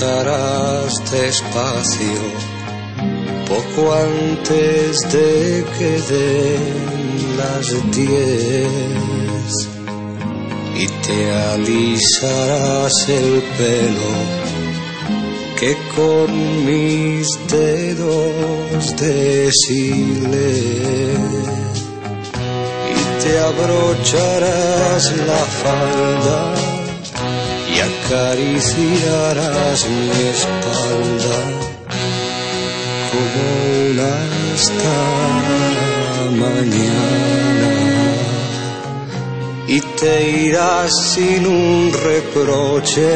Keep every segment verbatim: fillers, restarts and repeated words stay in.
pasarás despacio poco antes de que den las diez y te alisarás el pelo que con mis dedos deshilé y te abrocharás la falda y acariciarás mi espalda como una esta mañana y te irás sin un reproche,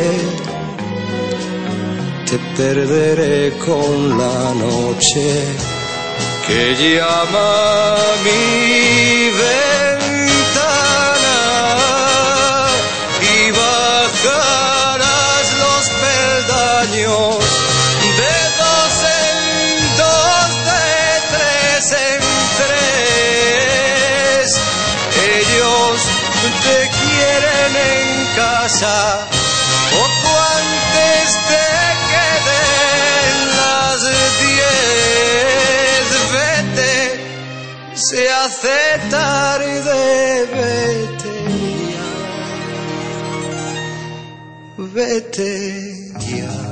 te perderé con la noche que llama a mi ventana y bajarás los peldaños de dos en dos, de tres en tres. Ellos te quieren en casa poco antes de que den las diez. Vete, se hace tarde, vete ya, vete ya.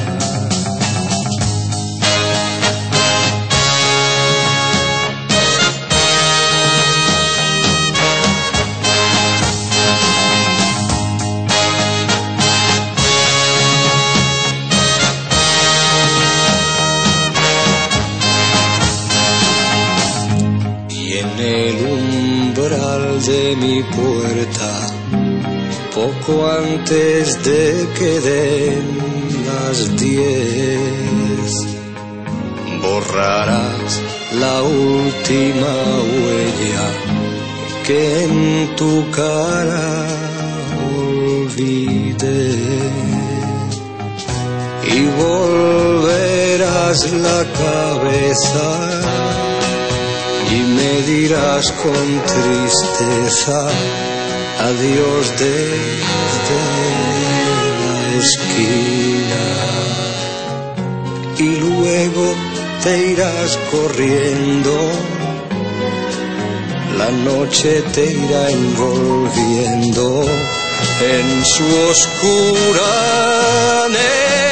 De mi puerta, poco antes de que den las diez, borrarás la última huella que en tu cara olvidé y volverás la cabeza y me dirás con tristeza adiós desde la esquina y luego te irás corriendo, la noche te irá envolviendo en su oscura neblina.